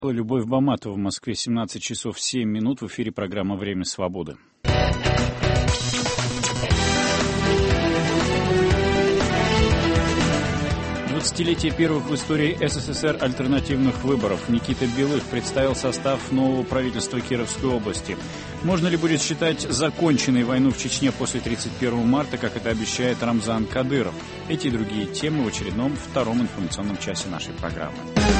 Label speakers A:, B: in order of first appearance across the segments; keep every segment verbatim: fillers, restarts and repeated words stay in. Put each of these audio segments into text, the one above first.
A: Любовь Баматова в Москве, семнадцать часов семь минут. В эфире программа «Время свободы». двадцатилетие первых в истории СССР альтернативных выборов. Никита Белых представил состав нового правительства Кировской области. Можно ли будет считать законченной войну в Чечне после тридцать первого марта, как это обещает Рамзан Кадыров? Эти и другие темы в очередном втором информационном часе нашей программы.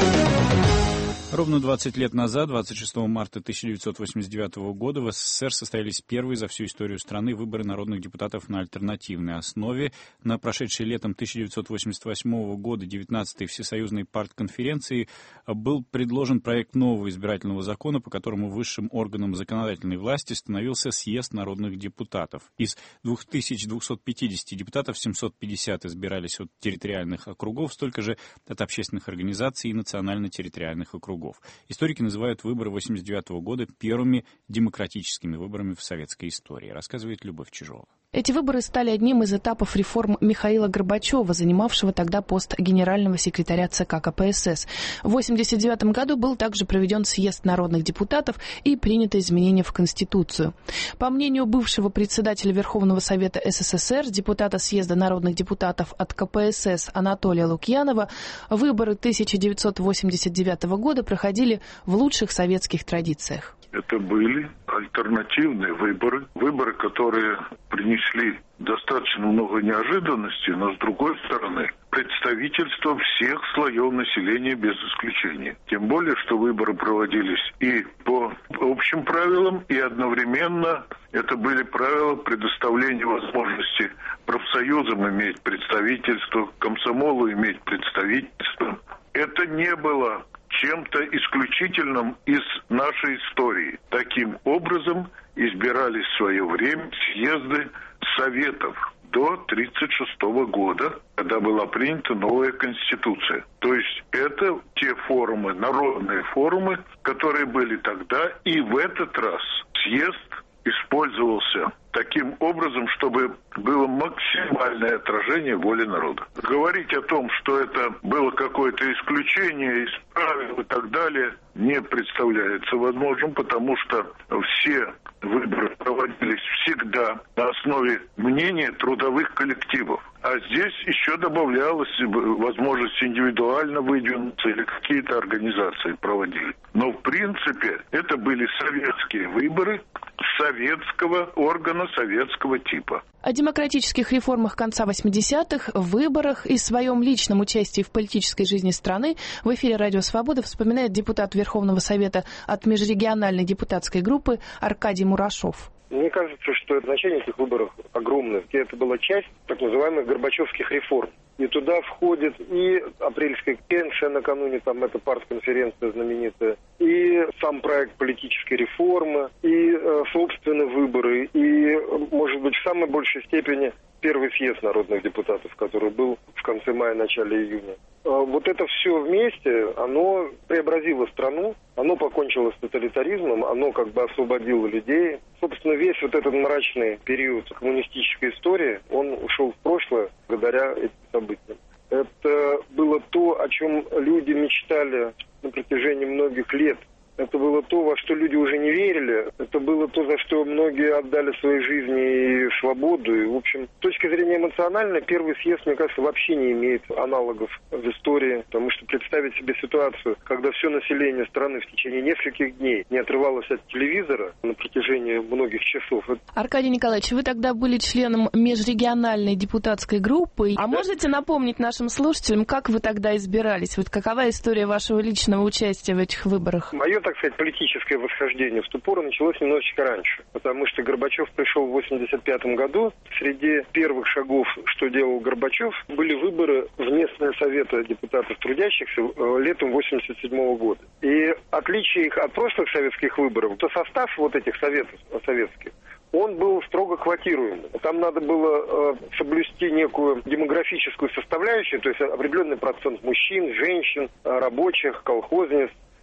A: Ровно двадцать лет назад, двадцать шестого марта тысяча девятьсот восемьдесят девятого года, в СССР состоялись первые за всю историю страны выборы народных депутатов на альтернативной основе. На прошедшей летом тысяча девятьсот восемьдесят восьмого года девятнадцатой Всесоюзной партконференции был предложен проект нового избирательного закона, по которому высшим органом законодательной власти становился съезд народных депутатов. Из две тысячи двухсот пятидесяти депутатов семьсот пятьдесят избирались от территориальных округов, столько же от общественных организаций и национально-территориальных округов. Историки называют выборы восемьдесят девятого года первыми демократическими выборами в советской истории, рассказывает Любовь Чижова.
B: Эти выборы стали одним из этапов реформ Михаила Горбачева, занимавшего тогда пост генерального секретаря ЦК КПСС. В восемьдесят девятом году был также проведен съезд народных депутатов и принято изменения в Конституцию. По мнению бывшего председателя Верховного Совета СССР, депутата съезда народных депутатов от КПСС Анатолия Лукьянова, выборы тысяча девятьсот восемьдесят девятого года проходили в лучших советских традициях.
C: Это были альтернативные выборы, выборы, которые принесли достаточно много неожиданностей, но с другой стороны представительство всех слоев населения без исключения. Тем более, что выборы проводились и по общим правилам, и одновременно это были правила предоставления возможности профсоюзам иметь представительство, комсомолу иметь представительство. Это не было чем-то исключительным из нашей истории. Таким образом избирались в свое время съезды советов до тридцать шестого года, когда была принята новая Конституция. То есть это те форумы, народные форумы, которые были тогда, и в этот раз съезд использовался таким образом, чтобы было максимальное отражение воли народа. Говорить о том, что это было какое-то исключение из правил и так далее, не представляется возможным, потому что все выборы проводились всегда на основе мнения трудовых коллективов. А здесь еще добавлялась возможность индивидуально выдвинуться или какие-то организации проводили. Но в принципе это были советские выборы советского органа, советского типа.
B: О демократических реформах конца восьмидесятых, выборах и своем личном участии в политической жизни страны в эфире «Радио Свобода» вспоминает депутат Верховного Совета от межрегиональной депутатской группы Аркадий Мурашов.
D: Мне кажется, что значение этих выборов огромное. Это была часть так называемых горбачевских реформ. И туда входит и апрельская конвенция накануне, там эта партконференция знаменитая, и сам проект политической реформы, и э, собственные выборы, и, может быть, в самой большей степени первый съезд народных депутатов, который был в конце мая, начале июня. Вот это все вместе, оно преобразило страну, оно покончило с тоталитаризмом, оно как бы освободило людей. Собственно, весь вот этот мрачный период коммунистической истории, он ушел в прошлое благодаря этим событиям. Это было то, о чем люди мечтали на протяжении многих лет. Это было то, во что люди уже не верили. Это было то, за что многие отдали свои жизни и свободу. И, в общем, с точки зрения эмоциональной, первый съезд, мне кажется, вообще не имеет аналогов в истории. Потому что представить себе ситуацию, когда все население страны в течение нескольких дней не отрывалось от телевизора на протяжении многих часов.
B: Аркадий Николаевич, вы тогда были членом межрегиональной депутатской группы. А можете напомнить нашим слушателям, как вы тогда избирались? Вот какова история вашего личного участия в этих выборах?
D: Мое, так сказать, политическое восхождение в ту пору началось немножечко раньше, потому что Горбачев пришел в восемьдесят пятом году. Среди первых шагов, что делал Горбачев, были выборы в местные советы депутатов трудящихся летом восемьдесят седьмого года. И отличие их от прошлых советских выборов, то состав вот этих советов советских, он был строго квотируемый. Там надо было э, соблюсти некую демографическую составляющую, то есть определенный процент мужчин, женщин, рабочих, колхозниц.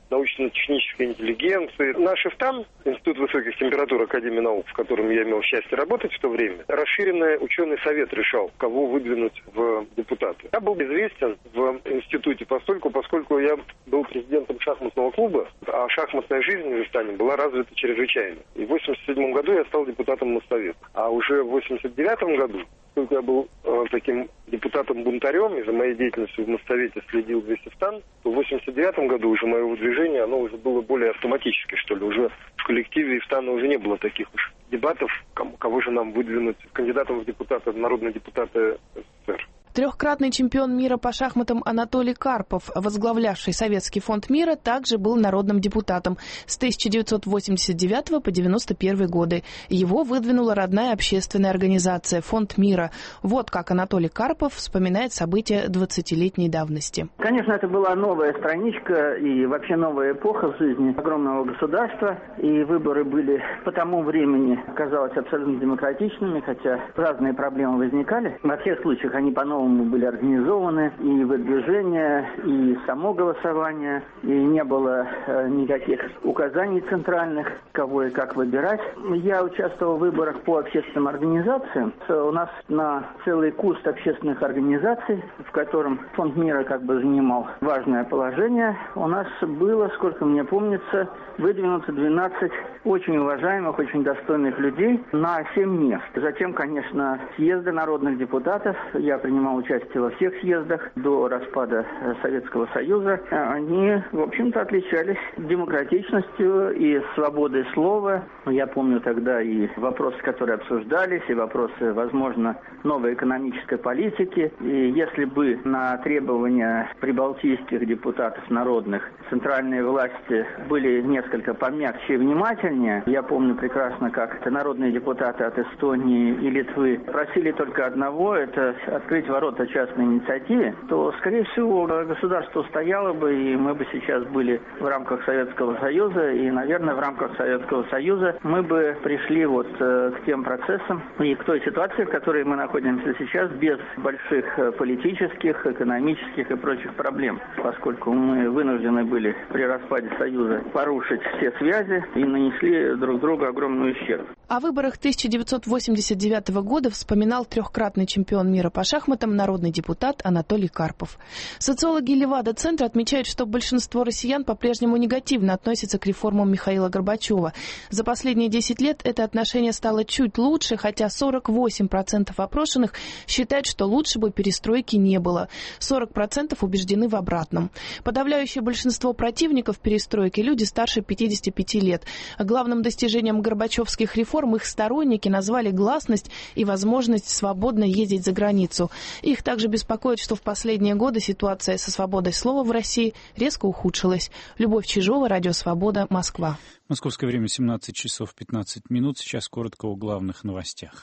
D: научно-технической интеллигенции. Наш ИФТАН, Институт высоких температур Академии наук, в котором я имел счастье работать в то время, расширенный ученый совет решал, кого выдвинуть в депутаты. Я был известен в институте постольку, поскольку я был президентом шахматного клуба, а шахматная жизнь в Ифтане была развита чрезвычайно. И в восемьдесят седьмом году я стал депутатом Моссовета. А уже в восемьдесят девятом году, поскольку я был э, таким депутатом-бунтарем, и за моей деятельностью в Моссовете следил весь Ифтан, то в восемьдесят девятом году уже мое выдвижение, оно уже было более автоматически, что ли. Уже в коллективе Ифтана уже не было таких уж дебатов, кому, кого же нам выдвинуть кандидатом в депутаты, народные депутаты СССР.
B: Трехкратный чемпион мира по шахматам Анатолий Карпов, возглавлявший Советский фонд мира, также был народным депутатом с тысяча девятьсот восемьдесят девятого по девяносто первый годы. Его выдвинула родная общественная организация «Фонд мира». Вот как Анатолий Карпов вспоминает события двадцатилетней давности.
E: Конечно, это была новая страничка и вообще новая эпоха в жизни огромного государства. И выборы были по тому времени, казалось, абсолютно демократичными, хотя разные проблемы возникали. Во всех случаях они по-новому были организованы, и выдвижение, и само голосование, и не было э, никаких указаний центральных, кого и как выбирать. Я участвовал в выборах по общественным организациям. У нас на целый куст общественных организаций, в котором Фонд мира как бы занимал важное положение, у нас было, сколько мне помнится, выдвинуто двенадцать очень уважаемых, очень достойных людей на семь мест. Затем, конечно, съезды народных депутатов. Я принимал участие во всех съездах до распада Советского Союза. Они, в общем-то, отличались демократичностью и свободой слова. Я помню тогда и вопросы, которые обсуждались, и вопросы, возможно, новой экономической политики. И если бы на требования прибалтийских депутатов народных центральные власти были несколько помягче и внимательнее, я помню прекрасно, как народные депутаты от Эстонии и Литвы просили только одного – это открыть ворота частной инициативе, то, скорее всего, государство устояло бы, и мы бы сейчас были в рамках Советского Союза, и, наверное, в рамках Советского Союза мы бы пришли вот э, к тем процессам и к той ситуации, в которой мы находимся сейчас, без больших политических, экономических и прочих проблем, поскольку мы вынуждены были при распаде Союза порушить все связи и нанесли друг другу огромный ущерб.
B: О выборах тысяча девятьсот восемьдесят девятого года вспоминал трехкратный чемпион мира по шахматам, народный депутат Анатолий Карпов. Социологи Левада-центра отмечают, что большинство россиян по-прежнему негативно относятся к реформам Михаила Горбачева. За последние десять лет это отношение стало чуть лучше, хотя сорок восемь процентов опрошенных считают, что лучше бы перестройки не было. сорок процентов убеждены в обратном. Подавляющее большинство противников перестройки – люди старше пятидесяти пяти лет. Главным достижением горбачевских реформ их сторонники назвали гласность и возможность свободно ездить за границу. Их также беспокоит, что в последние годы ситуация со свободой слова в России резко ухудшилась. Любовь Чижова, Радио Свобода, Москва.
A: Московское время семнадцать часов пятнадцать минут. Сейчас коротко о главных новостях.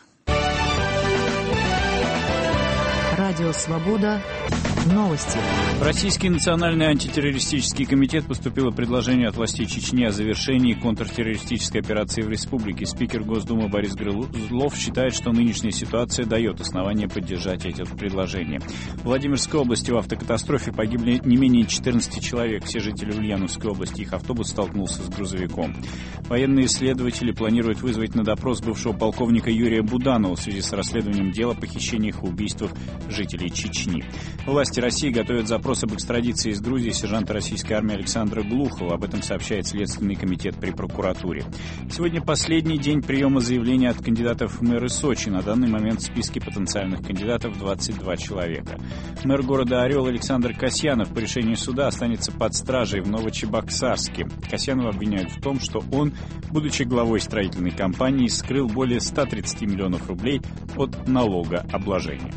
F: Радио Свобода. Новости.
A: В Российский национальный антитеррористический комитет поступило предложение от властей Чечни о завершении контртеррористической операции в республике. Спикер Госдумы Борис Грызлов считает, что нынешняя ситуация дает основание поддержать это предложение. В Владимирской области в автокатастрофе погибли не менее четырнадцати человек. Все жители Ульяновской области. Их автобус столкнулся с грузовиком. Военные следователи планируют вызвать на допрос бывшего полковника Юрия Буданова в связи с расследованием дела о похищениях и убийствах жителей Чечни. Власти России готовят запрос об экстрадиции из Грузии сержанта российской армии Александра Глухова. Об этом сообщает Следственный комитет при прокуратуре. Сегодня последний день приема заявлений от кандидатов в мэры Сочи. На данный момент в списке потенциальных кандидатов двадцать два человека. Мэр города Орел Александр Касьянов по решению суда останется под стражей в Новочебоксарске. Касьянова обвиняют в том, что он, будучи главой строительной компании, скрыл более ста тридцати миллионов рублей от налогообложения.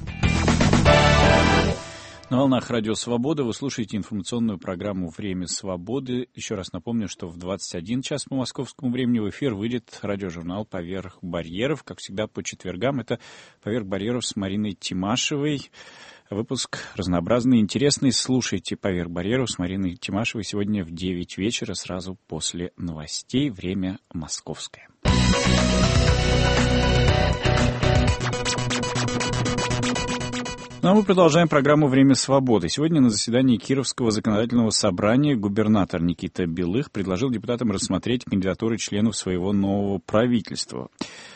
A: На волнах Радио Свобода вы слушаете информационную программу «Время свободы». Еще раз напомню, что в двадцать один час по московскому времени в эфир выйдет радиожурнал «Поверх барьеров». Как всегда, по четвергам это «Поверх барьеров» с Мариной Тимашевой. Выпуск разнообразный и интересный. Слушайте «Поверх барьеров» с Мариной Тимашевой сегодня в девять вечера, сразу после новостей. Время московское. Ну а мы продолжаем программу «Время свободы». Сегодня на заседании Кировского законодательного собрания губернатор Никита Белых предложил депутатам рассмотреть кандидатуры членов своего нового правительства.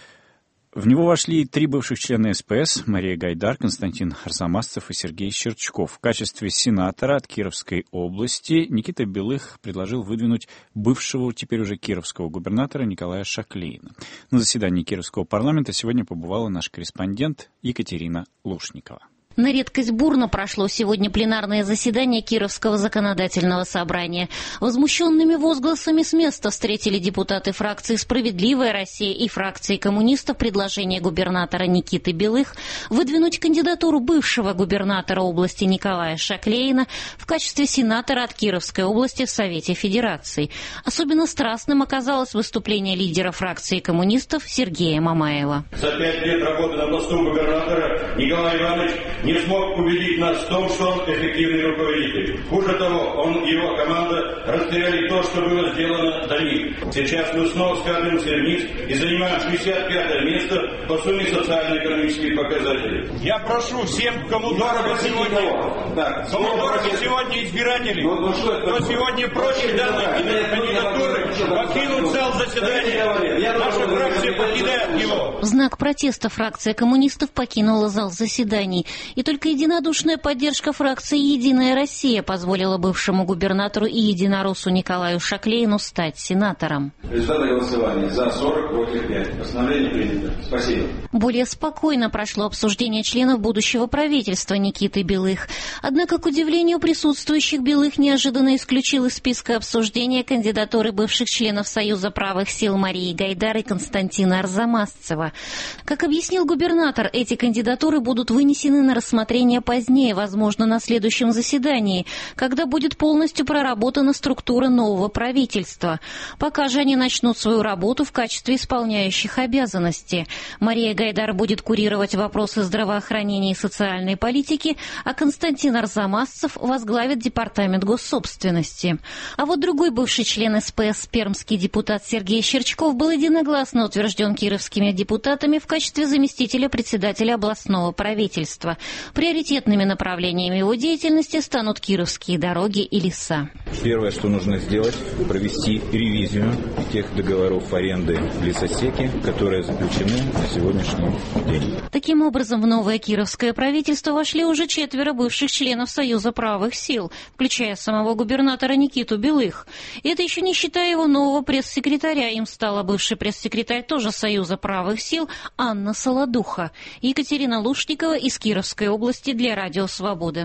A: В него вошли три бывших члена СПС: Мария Гайдар, Константин Арзамасцев и Сергей Щерчков. В качестве сенатора от Кировской области Никита Белых предложил выдвинуть бывшего, теперь уже кировского губернатора Николая Шаклейна. На заседании Кировского парламента сегодня побывала наш корреспондент Екатерина Лушникова.
G: На редкость бурно прошло сегодня пленарное заседание Кировского законодательного собрания. Возмущенными возгласами с места встретили депутаты фракции «Справедливая Россия» и фракции коммунистов предложение губернатора Никиты Белых выдвинуть кандидатуру бывшего губернатора области Николая Шаклейна в качестве сенатора от Кировской области в Совете Федерации. Особенно страстным оказалось выступление лидера фракции коммунистов Сергея Мамаева.
H: За пять лет работы на посту губернатора Николай Иванович не смог убедить нас в том, что он эффективный руководитель. Хуже того, он и его команда растеряли то, что было сделано до них. Сейчас мы снова скатываемся вниз и занимаем шестьдесят пятое место по сумме социально-экономических показателей.
I: Я прошу всем, кому дорого сегодня, да, кому дорого сегодня избиратели, ну, ну, что кто сегодня против данной кандидатуры, покинуть зал заседания. Наша фракция покидает его.
G: В знак протеста фракция коммунистов покинула зал заседаний. И только единодушная поддержка фракции «Единая Россия» позволила бывшему губернатору и единороссу Николаю Шаклейну стать сенатором.
J: Результаты голосования: за сорок, против пять. Постановление принято. Спасибо.
G: Более спокойно прошло обсуждение членов будущего правительства Никиты Белых. Однако, к удивлению присутствующих, Белых неожиданно исключил из списка обсуждения кандидатуры бывших членов Союза правых сил Марии Гайдар и Константина Арзамасцева. Как объяснил губернатор, эти кандидатуры будут вынесены на рассмотрение позднее, возможно, на следующем заседании, когда будет полностью проработана структура нового правительства. Пока же они начнут свою работу в качестве исполняющих обязанности. Мария Гайдар будет курировать вопросы здравоохранения и социальной политики, а Константин Арзамасцев возглавит департамент госсобственности. А вот другой бывший член СПС, пермский депутат Сергей Щерчков, был единогласно утвержден кировскими депутатами в качестве заместителя председателя областного правительства. Приоритетными направлениями его деятельности станут кировские дороги и леса.
K: Первое, что нужно сделать, провести ревизию тех договоров аренды лесосеки, которые заключены на сегодняшний день.
G: Таким образом, в новое кировское правительство вошли уже четверо бывших членов Союза правых сил, включая самого губернатора Никиту Белых. И это еще не считая его нового пресс-секретаря. Им стала бывший пресс-секретарь тоже Союза правых сил Анна Солодуха. Екатерина Лушникова из Кировской области для Радио Свобода.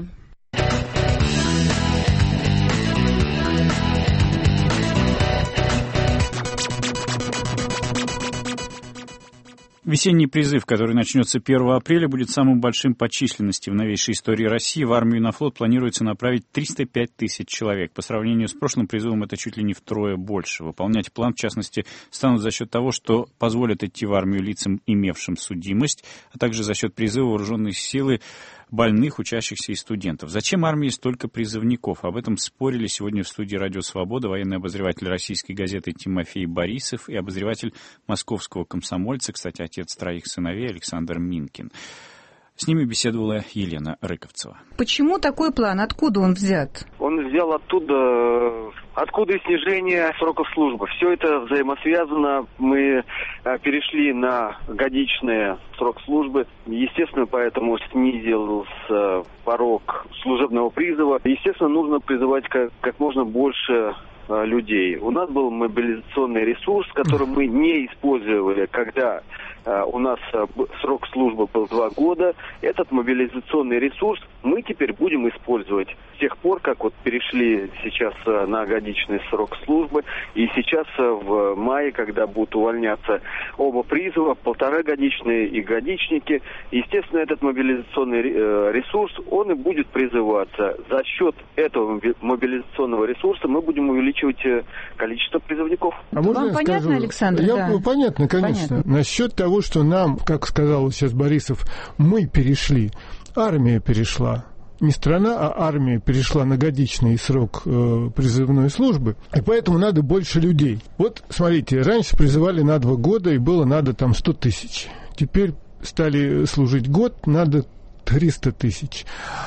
A: Весенний призыв, который начнется первого апреля, будет самым большим по численности в новейшей истории России. В армию и на флот планируется направить триста пять тысяч человек. По сравнению с прошлым призывом это чуть ли не втрое больше. Выполнять план, в частности, станут за счет того, что позволят идти в армию лицам, имевшим судимость, а также за счет призыва вооруженной силы больных, учащихся и студентов. Зачем армии столько призывников? Об этом спорили сегодня в студии «Радио Свобода» военный обозреватель российской газеты Тимофей Борисов и обозреватель московского «Комсомольца», кстати, отец троих сыновей, Александр Минкин. С ними беседовала Елена Рыковцева.
L: Почему такой план? Откуда он взят?
D: Он взял оттуда, откуда и снижение сроков службы. Все это взаимосвязано. Мы перешли на годичный срок службы. Естественно, поэтому снизился порог служебного призыва. Естественно, нужно призывать как, как можно больше людей. У нас был мобилизационный ресурс, который мы не использовали, когда у нас срок службы был два года. Этот мобилизационный ресурс мы теперь будем использовать с тех пор, как вот перешли сейчас на годичный срок службы. И сейчас в мае, когда будут увольняться оба призыва, полторагодичные и годичники, естественно, этот мобилизационный ресурс, он и будет призываться. За счет этого мобилизационного ресурса мы будем увеличивать количество призывников.
L: А можно Вам я понятно, скажу? Александр?
M: Я,
L: да.
M: ну, понятно, конечно. Понятно. Насчет того, что нам, как сказал сейчас Борисов, мы перешли, армия перешла. Не страна, а армия перешла на годичный срок э, призывной службы, и поэтому надо больше людей. Вот, смотрите, раньше призывали на два года, и было надо там сто тысяч. Теперь стали служить год, надо триста тысяч.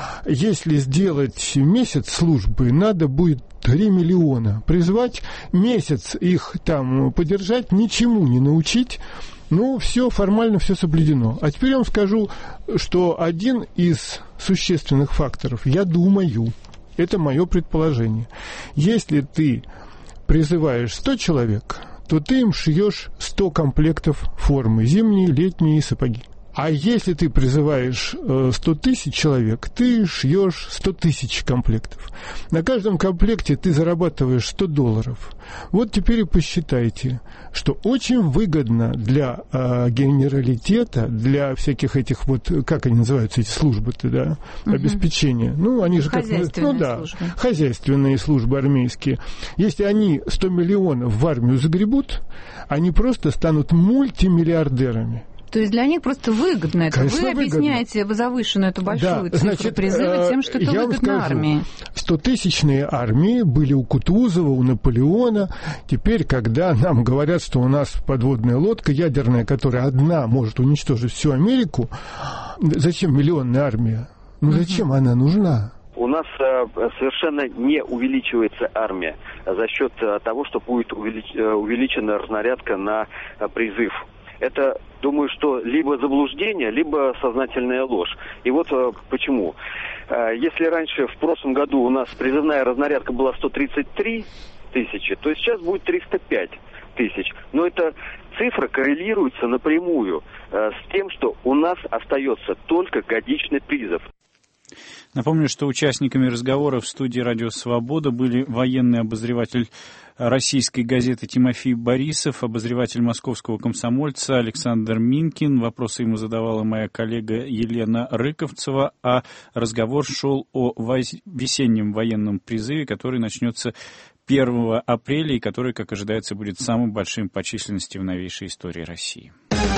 M: Если сделать месяц службы, надо будет три миллиона. Призвать месяц их там подержать, ничему не научить. Ну, все, формально все соблюдено. А теперь я вам скажу, что один из существенных факторов, я думаю, это мое предположение. Если ты призываешь сто человек, то ты им шьешь сто комплектов формы, зимние, летние сапоги. А если ты призываешь сто тысяч человек, ты шьешь сто тысяч комплектов. На каждом комплекте ты зарабатываешь сто долларов. Вот теперь и посчитайте, что очень выгодно для э, генералитета, для всяких этих вот, как они называются, эти службы-то, да, угу. обеспечения. Ну, они же как... Ну да, службы. Хозяйственные службы армейские. Если они сто миллионов в армию загребут, они просто станут мультимиллиардерами.
L: То есть для них просто выгодно это.
M: Конечно,
L: вы объясняете выгодно. Завышенную эту большую да, цифру значит, призыва тем, что это выгодно скажу, армии.
M: Стотысячные армии были у Кутузова, у Наполеона. Теперь, когда нам говорят, что у нас подводная лодка ядерная, которая одна может уничтожить всю Америку, зачем миллионная армия? Ну зачем uh-huh. она нужна?
N: У нас э, совершенно не увеличивается армия за счет э, того, что будет увелич... увеличена разнарядка на э, призыв. Это, думаю, что либо заблуждение, либо сознательная ложь. И вот э, почему. Э, если раньше, в прошлом году, у нас призывная разнарядка была сто тридцать три тысячи, то сейчас будет триста пять тысяч. Но эта цифра коррелируется напрямую э, с тем, что у нас остается только годичный призыв.
A: Напомню, что участниками разговора в студии «Радио Свобода» были военный обозреватель российской газеты Тимофей Борисов, обозреватель московского «Комсомольца» Александр Минкин. Вопросы ему задавала моя коллега Елена Рыковцева, а разговор шел о весеннем военном призыве, который начнется первого апреля и который, как ожидается, будет самым большим по численности в новейшей истории России.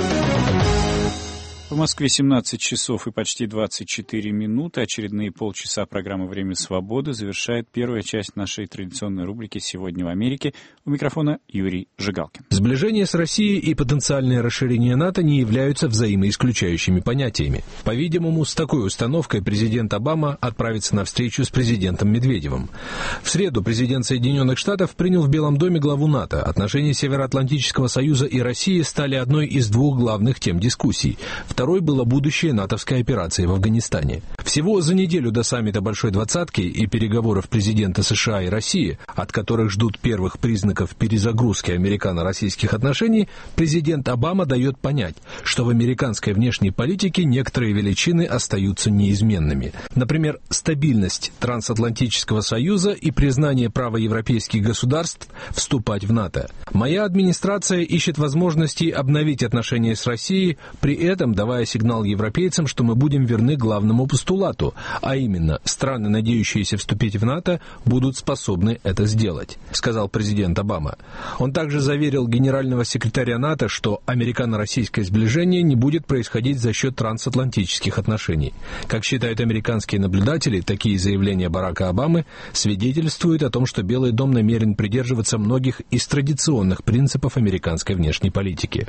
A: В Москве семнадцать часов и почти двадцать четыре минуты. Очередные полчаса программы «Время свободы» завершает первая часть нашей традиционной рубрики «Сегодня в Америке». У микрофона Юрий Жигалкин.
O: Сближение с Россией и потенциальное расширение НАТО не являются взаимоисключающими понятиями. По-видимому, с такой установкой президент Обама отправится на встречу с президентом Медведевым. В среду президент Соединенных Штатов принял в Белом доме главу НАТО. Отношения Североатлантического союза и России стали одной из двух главных тем дискуссий. Второй было будущее натовской операции в Афганистане. Всего за неделю до саммита Большой Двадцатки и переговоров президента США и России, от которых ждут первых признаков перезагрузки американо-российских отношений, президент Обама дает понять, что в американской внешней политике некоторые величины остаются неизменными. Например, стабильность трансатлантического союза и признание права европейских государств вступать в НАТО. Моя администрация ищет возможности обновить отношения с Россией, при этом давая сигнал европейцам, что мы будем верны главному постулату, а именно, страны, надеющиеся вступить в НАТО, будут способны это сделать, сказал президент Обама. Он также заверил генерального секретаря НАТО, что американо-российское сближение не будет происходить за счет трансатлантических отношений. Как считают американские наблюдатели, такие заявления Барака Обамы свидетельствуют о том, что Белый дом намерен придерживаться многих из традиционных принципов американской внешней политики.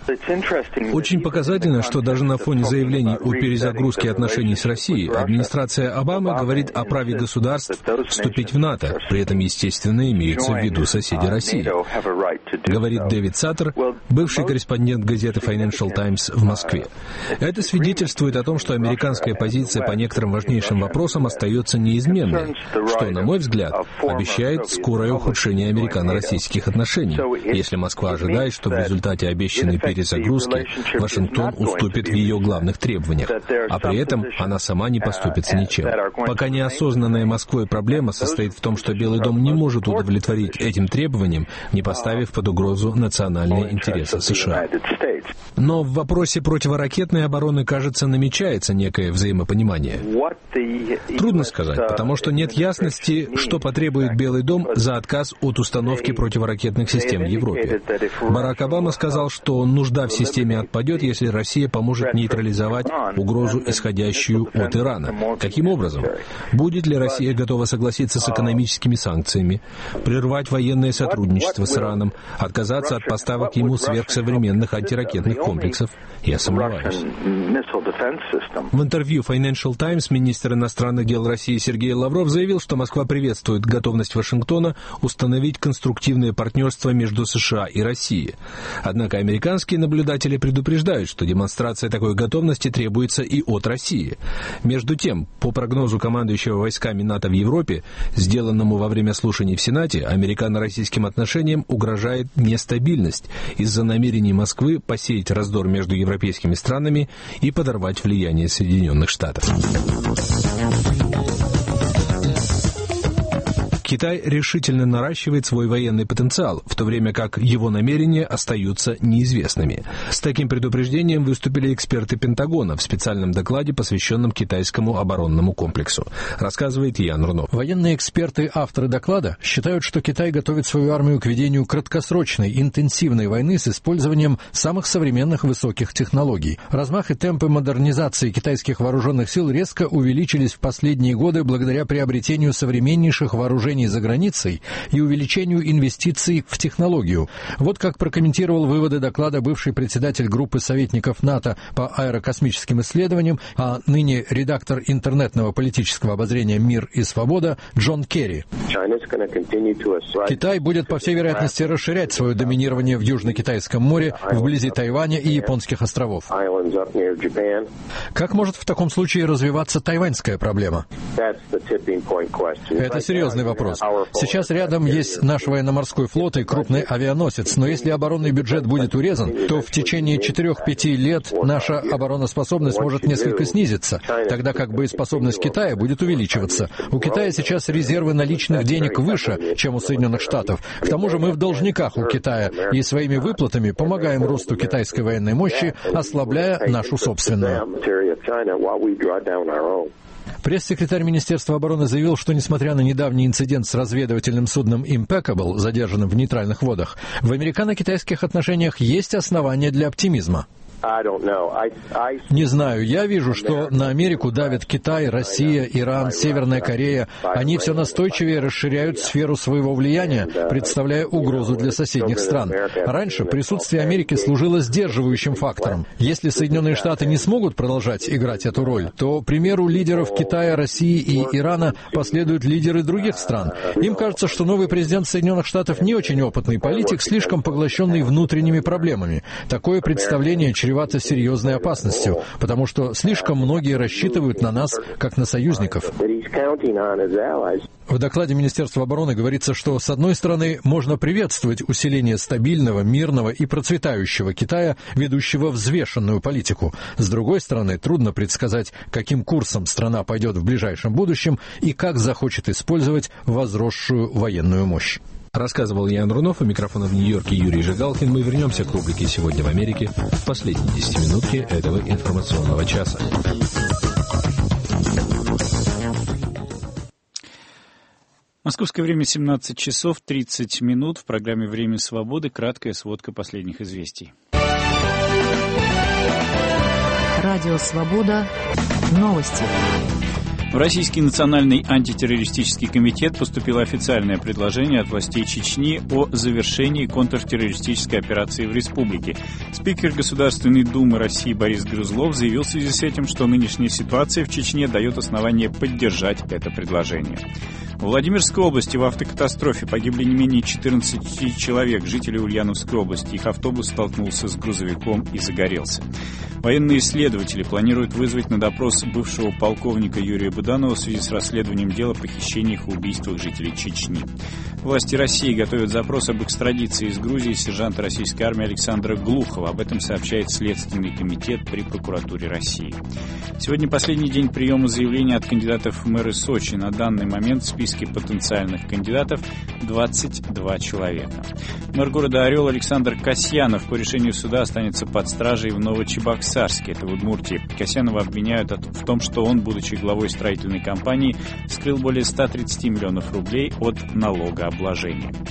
O: Очень показательно, что даже на фоне заявлений о перезагрузке отношений с Россией, администрация Обамы говорит о праве государств вступить в НАТО. При этом, естественно, имеются в виду соседи России. Говорит Дэвид Саттер, бывший корреспондент газеты Financial Times в Москве. Это свидетельствует о том, что американская позиция по некоторым важнейшим вопросам остается неизменной, что, на мой взгляд, обещает скорое ухудшение американо-российских отношений, если Москва ожидает, что в результате обещанной перезагрузки Вашингтон уступит в ее главных требованиях, а при этом она сама не поступится ничем. Пока неосознанная Москвой проблема состоит в том, что Белый дом не может удовлетворить этим требованиям, не поставив под угрозу национальные интересы США. Но в вопросе противоракетной обороны, кажется, намечается некое взаимопонимание. Трудно сказать, потому что нет ясности, что потребует Белый дом за отказ от установки противоракетных систем в Европе. Барак Обама сказал, что нужда в системе отпадет, если Россия поможет нейтрализовать угрозу, исходящую от Ирана. Каким образом? Будет ли Россия готова согласиться с экономическими санкциями, прервать военное сотрудничество с Ираном, отказаться от поставок ему сверхсовременных антиракетных комплексов? Я сомневаюсь. В интервью Financial Times министр иностранных дел России Сергей Лавров заявил, что Москва приветствует готовность Вашингтона установить конструктивное партнерство между США и Россией. Однако американские наблюдатели предупреждают, что демонстрация такой готовности требуется и от России. Между тем, по прогнозу командующего войсками НАТО в Европе, сделанному во время слушаний в Сенате, американо-российским отношениям угрожает нестабильность из-за намерений Москвы посеять раздор между европейскими странами и подорвать влияние Соединенных Штатов. Китай решительно наращивает свой военный потенциал, в то время как его намерения остаются неизвестными. С таким предупреждением выступили эксперты Пентагона в специальном докладе, посвященном китайскому оборонному комплексу. Рассказывает Ян Рунов.
P: Военные эксперты, авторы доклада, считают, что Китай готовит свою армию к ведению краткосрочной, интенсивной войны с использованием самых современных высоких технологий. Размах и темпы модернизации китайских вооруженных сил резко увеличились в последние годы благодаря приобретению современнейших вооружений за границей и увеличению инвестиций в технологию. Вот как прокомментировал выводы доклада бывший председатель группы советников НАТО по аэрокосмическим исследованиям, а ныне редактор интернетного политического обозрения «Мир и свобода» Джон Керри. Китай будет, по всей вероятности, расширять свое доминирование в Южно-Китайском море, вблизи Тайваня и японских островов. Как может в таком случае развиваться тайваньская проблема? Это серьезный вопрос. Сейчас рядом есть наш военно-морской флот и крупный авианосец, но если оборонный бюджет будет урезан, то в течение четырех-пяти лет наша обороноспособность может несколько снизиться, тогда как боеспособность Китая будет увеличиваться. У Китая сейчас резервы наличных денег выше, чем у Соединенных Штатов. К тому же мы в должниках у Китая и своими выплатами помогаем росту китайской военной мощи, ослабляя нашу собственную. Пресс-секретарь Министерства обороны заявил, что, несмотря на недавний инцидент с разведывательным судном Impeccable, задержанным в нейтральных водах, в американо-китайских отношениях есть основания для оптимизма. Не знаю. Я вижу, что на Америку давят Китай, Россия, Иран, Северная Корея. Они все настойчивее расширяют сферу своего влияния, представляя угрозу для соседних стран. Раньше присутствие Америки служило сдерживающим фактором. Если Соединенные Штаты не смогут продолжать играть эту роль, то, к примеру, лидеров Китая, России и Ирана последуют лидеры других стран. Им кажется, что новый президент Соединенных Штатов не очень опытный политик, слишком поглощенный внутренними проблемами. Такое представление чревато серьезной опасностью, потому что слишком многие рассчитывают на нас, как на союзников. В докладе Министерства обороны говорится, что, с одной стороны, можно приветствовать усиление стабильного, мирного и процветающего Китая, ведущего взвешенную политику. С другой стороны, трудно предсказать, каким курсом страна пойдет в ближайшем будущем и как захочет использовать возросшую военную мощь.
O: Рассказывал Ян Рунов, у микрофона в Нью-Йорке Юрий Жигалкин. Мы вернемся к рубрике «Сегодня в Америке» в последней десятиминутке этого информационного часа.
A: Московское время семнадцать часов тридцать минут. В программе «Время свободы» краткая сводка последних известий.
F: Радио «Свобода». Новости.
A: В Российский национальный антитеррористический комитет поступило официальное предложение от властей Чечни о завершении контртеррористической операции в республике. Спикер Государственной Думы России Борис Грызлов заявил в связи с этим, что нынешняя ситуация в Чечне дает основание поддержать это предложение. В Владимирской области в автокатастрофе погибли не менее четырнадцати человек, жители Ульяновской области. Их автобус столкнулся с грузовиком и загорелся. Военные следователи планируют вызвать на допрос бывшего полковника Юрия Буданова в связи с расследованием дела о похищениях и убийствах жителей Чечни. Власти России готовят запрос об экстрадиции из Грузии сержанта российской армии Александра Глухова. Об этом сообщает Следственный комитет при прокуратуре России. Сегодня последний день приема заявлений от кандидатов в мэры Сочи. На данный момент в списке потенциальных кандидатов двадцать два человека. Мэр города Орел Александр Касьянов по решению суда останется под стражей в Новочебоксарске, это в Удмуртии. Касьянова обвиняют в том, что он, будучи главой строительной компании, скрыл более ста тридцати миллионов рублей от налогообложения.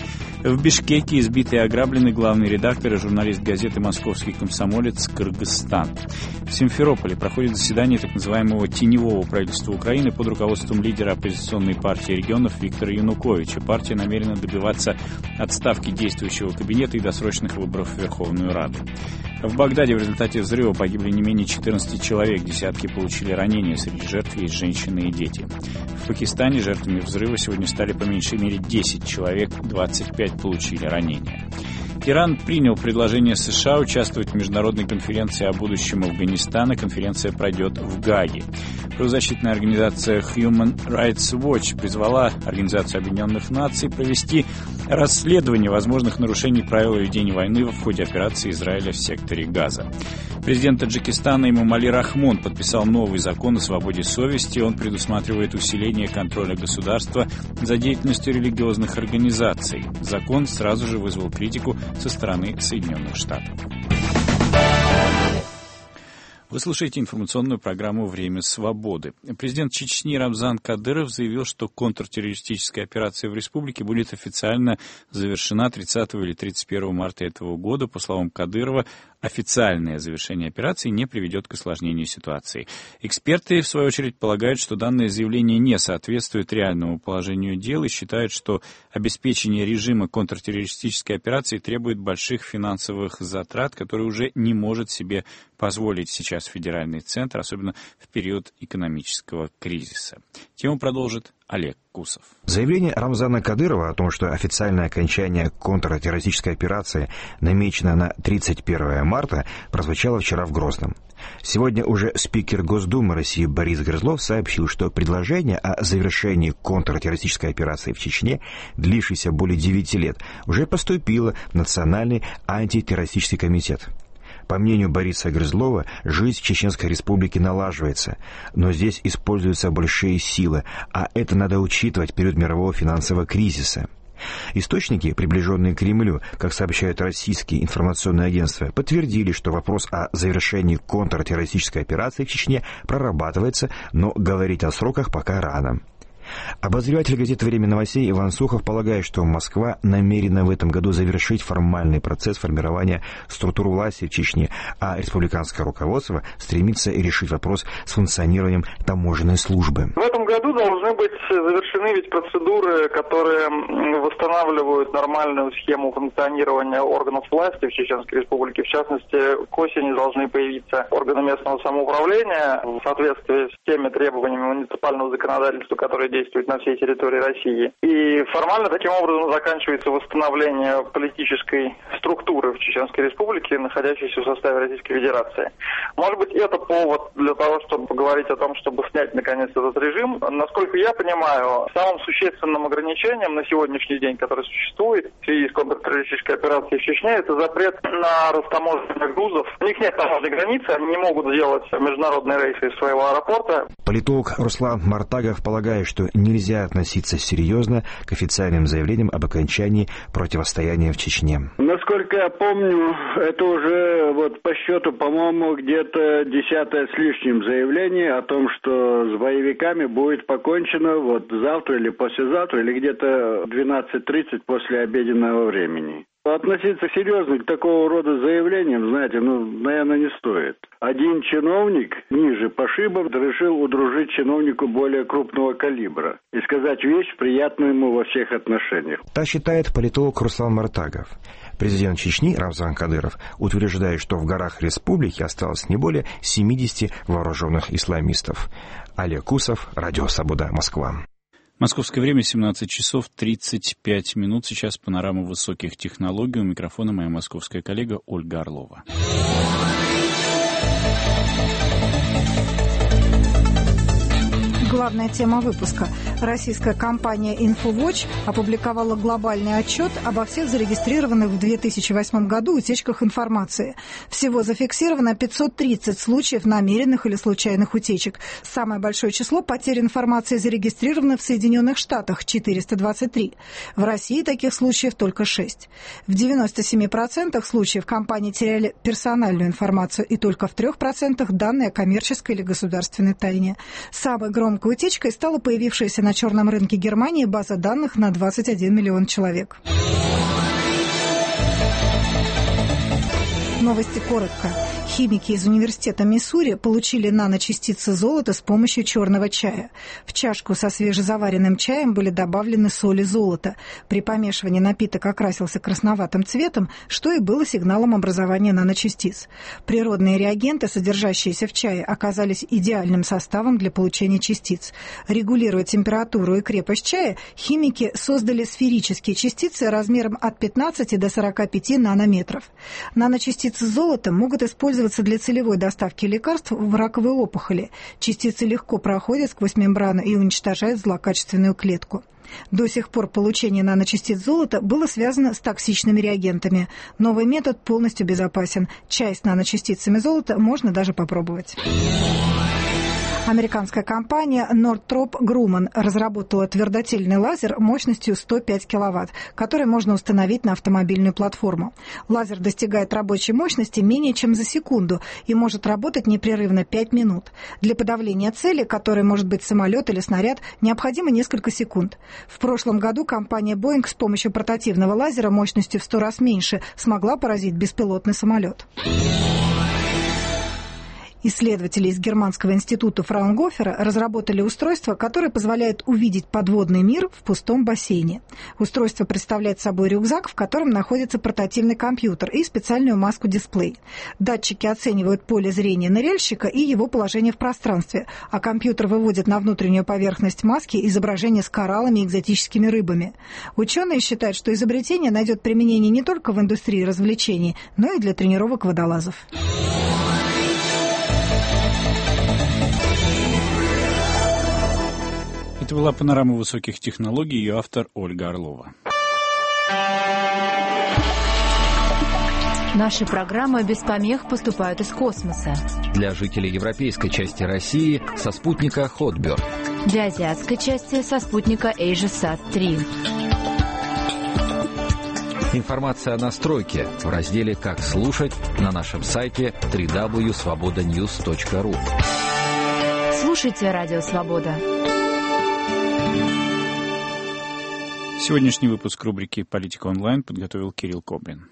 A: В Бишкеке избитый и ограбленный главный редактор и журналист газеты «Московский комсомолец» Кыргызстан. В Симферополе проходит заседание так называемого теневого правительства Украины под руководством лидера оппозиционной партии регионов Виктора Януковича. Партия намерена добиваться отставки действующего кабинета и досрочных выборов в Верховную Раду. В Багдаде в результате взрыва погибли не менее четырнадцати человек, десятки получили ранения, среди жертв есть женщины и дети. В Пакистане жертвами взрыва сегодня стали по меньшей мере десять человек, двадцать пять получили ранения. Иран принял предложение США участвовать в международной конференции о будущем Афганистана. Конференция пройдет в Гааге. Правозащитная организация Human Rights Watch призвала Организацию Объединенных Наций провести расследование возможных нарушений правил ведения войны в ходе операции Израиля в секторе Газа. Президент Таджикистана Эмомали Рахмон подписал новый закон о свободе совести. Он предусматривает усиление контроля государства за деятельностью религиозных организаций. Закон сразу же вызвал критику со стороны Соединенных Штатов. Вы слушаете информационную программу «Время свободы». Президент Чечни Рамзан Кадыров заявил, что контртеррористическая операция в республике будет официально завершена тридцатого или тридцать первого марта этого года. По словам Кадырова, официальное завершение операции не приведет к осложнению ситуации. Эксперты, в свою очередь, полагают, что данное заявление не соответствует реальному положению дел и считают, что обеспечение режима контртеррористической операции требует больших финансовых затрат, которые уже не может себе позволить сейчас федеральный центр, особенно в период экономического кризиса. Тему продолжит Олег Кусов.
Q: Заявление Рамзана Кадырова о том, что официальное окончание контртеррористической операции намечено на тридцать первое марта, прозвучало вчера в Грозном. Сегодня уже спикер Госдумы России Борис Грызлов сообщил, что предложение о завершении контртеррористической операции в Чечне, длившейся более девяти лет, уже поступило в Национальный антитеррористический комитет. По мнению Бориса Грызлова, жизнь в Чеченской Республике налаживается, но здесь используются большие силы, а это надо учитывать в период мирового финансового кризиса. Источники, приближенные к Кремлю, как сообщают российские информационные агентства, подтвердили, что вопрос о завершении контртеррористической операции в Чечне прорабатывается, но говорить о сроках пока рано. Обозреватель газеты «Время новостей» Иван Сухов полагает, что Москва намерена в этом году завершить формальный процесс формирования структур власти в Чечне, а республиканское руководство стремится решить вопрос с функционированием таможенной службы.
R: В этом году должны быть завершены ведь процедуры, которые восстанавливают нормальную схему функционирования органов власти в Чеченской Республике. В частности, к осени должны появиться органы местного самоуправления в соответствии с теми требованиями муниципального законодательства, которые действует на всей территории России. И формально таким образом заканчивается восстановление политической структуры в Чеченской Республике, находящейся в составе Российской Федерации. Может быть, это повод для того, чтобы поговорить о том, чтобы снять наконец этот режим. Насколько я понимаю, самым существенным ограничением на сегодняшний день, которое существует в связи с контртеррористической операцией в Чечне, это запрет на растаможивание грузов. У них нет таможенной границы, они не могут сделать международные рейсы из своего аэропорта.
Q: Политолог Руслан Мартагов полагает, что нельзя относиться серьезно к официальным заявлениям об окончании противостояния в Чечне.
S: Насколько я помню, это уже вот по счету, по-моему, где-то десятое с лишним заявление о том, что с боевиками будет покончено вот завтра или послезавтра, или где-то двенадцать тридцать после обеденного времени. Относиться серьезно к такого рода заявлениям, знаете, ну, наверное, не стоит. Один чиновник ниже по шибам решил удружить чиновнику более крупного калибра и сказать вещь, приятную ему во всех отношениях.
Q: Так считает политолог Руслан Мартагов. Президент Чечни Рамзан Кадыров утверждает, что в горах республики осталось не более семидесяти вооруженных исламистов. Олег Кусов, Радио Свобода, Москва.
A: Московское время семнадцать часов тридцать пять минут. Сейчас панорама высоких технологий. У микрофона моя московская коллега Ольга Орлова.
T: Главная тема выпуска. Российская компания InfoWatch опубликовала глобальный отчет обо всех зарегистрированных в две тысячи восьмом году утечках информации. Всего зафиксировано пятьсот тридцать случаев намеренных или случайных утечек. Самое большое число потерь информации зарегистрировано в Соединенных Штатах – четыреста двадцать три. В России таких случаев только шесть. В девяноста семи процентах случаев компании теряли персональную информацию и только в трёх процентах данные о коммерческой или государственной тайне. Самой громкой Однако утечкой стала появившаяся на черном рынке Германии база данных на двадцать один миллион человек. Новости коротко. Химики из университета Миссури получили наночастицы золота с помощью черного чая. В чашку со свежезаваренным чаем были добавлены соли золота. При помешивании напиток окрасился красноватым цветом, что и было сигналом образования наночастиц. Природные реагенты, содержащиеся в чае, оказались идеальным составом для получения частиц. Регулируя температуру и крепость чая, химики создали сферические частицы размером от пятнадцати до сорока пяти нанометров. Наночастицы золота могут использоваться для целевой доставки лекарств в раковые опухоли. Частицы легко проходят сквозь мембрану и уничтожают злокачественную клетку. До сих пор получение наночастиц золота было связано с токсичными реагентами. Новый метод полностью безопасен. Чай с наночастицами золота можно даже попробовать. Американская компания Northrop Grumman разработала твердотельный лазер мощностью сто пять киловатт, который можно установить на автомобильную платформу. Лазер достигает рабочей мощности менее чем за секунду и может работать непрерывно пять минут. Для подавления цели, которой может быть самолет или снаряд, необходимо несколько секунд. В прошлом году компания Boeing с помощью портативного лазера мощностью в сто раз меньше смогла поразить беспилотный самолет. Исследователи из Германского института Фраунгофера разработали устройство, которое позволяет увидеть подводный мир в пустом бассейне. Устройство представляет собой рюкзак, в котором находится портативный компьютер и специальную маску-дисплей. Датчики оценивают поле зрения ныряльщика и его положение в пространстве, а компьютер выводит на внутреннюю поверхность маски изображение с кораллами и экзотическими рыбами. Ученые считают, что изобретение найдет применение не только в индустрии развлечений, но и для тренировок водолазов.
A: Это была «Панорама высоких технологий», ее автор Ольга Орлова.
F: Наши программы без помех поступают из космоса.
O: Для жителей европейской части России со спутника Hotbird.
F: Для азиатской части со спутника AsiaSat три.
O: Информация о настройке в разделе «Как слушать» на нашем сайте дабл ю дабл ю дабл ю точка свобода ньюс точка ру.
F: Слушайте Радио Свобода.
A: Сегодняшний выпуск рубрики «Политика онлайн» подготовил Кирилл Коблин.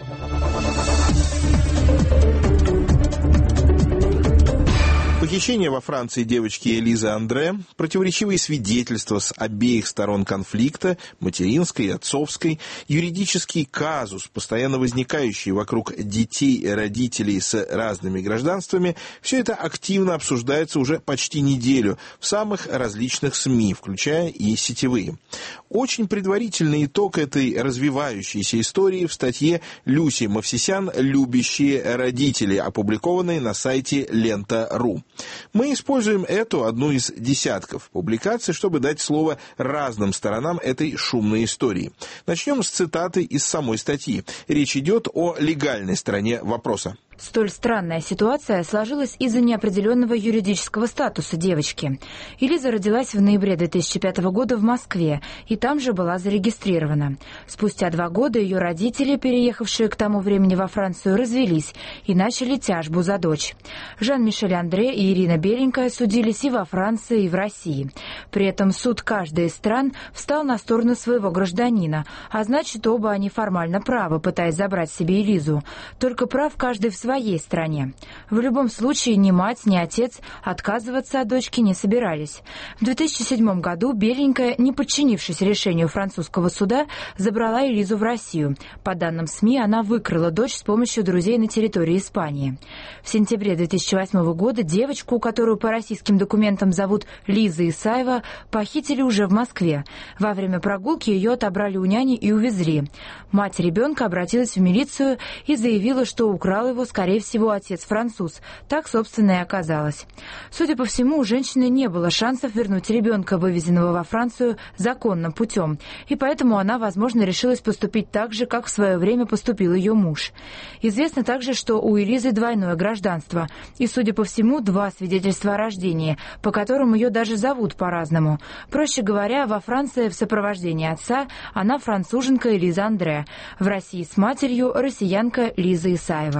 U: Похищение во Франции девочки Элизы Андре, противоречивые свидетельства с обеих сторон конфликта, материнской и отцовской, юридический казус, постоянно возникающий вокруг детей и родителей с разными гражданствами, все это активно обсуждается уже почти неделю в самых различных СМИ, включая и сетевые. Очень предварительный итог этой развивающейся истории в статье Люси Мовсисян «Любящие родители», опубликованной на сайте лента точка ру. Мы используем эту, одну из десятков публикаций, чтобы дать слово разным сторонам этой шумной истории. Начнем с цитаты из самой статьи. Речь идет о легальной стороне вопроса.
F: Столь странная ситуация сложилась из-за неопределенного юридического статуса девочки. Элиза родилась в ноябре две тысячи пятого года в Москве и там же была зарегистрирована. Спустя два года ее родители, переехавшие к тому времени во Францию, развелись и начали тяжбу за дочь. Жан-Мишель Андре и Ирина Беленькая судились и во Франции, и в России. При этом суд каждой из стран встал на сторону своего гражданина, а значит, оба они формально правы, пытаясь забрать себе Элизу. Только прав каждый в своей стране. В любом случае ни мать, ни отец отказываться от дочки не собирались. В две тысячи седьмом году Беленькая, не подчинившись решению французского суда, забрала Элизу в Россию. По данным СМИ, она выкрала дочь с помощью друзей на территории Испании. В сентябре две тысячи восьмого года девочку, которую по российским документам зовут Лиза Исаева, похитили уже в Москве. Во время прогулки ее отобрали у няни и увезли. Мать ребенка обратилась в милицию и заявила, что украл его, скорее всего, отец-француз. Так, собственно, и оказалось. Судя по всему, у женщины не было шансов вернуть ребенка, вывезенного во Францию, законным путем. И поэтому она, возможно, решилась поступить так же, как в свое время поступил ее муж. Известно также, что у Элизы двойное гражданство. И, судя по всему, два свидетельства о рождении, по которым ее даже зовут по-разному. Проще говоря, во Франции в сопровождении отца она француженка Элиза Андре. В России с матерью россиянка Лиза Исаева.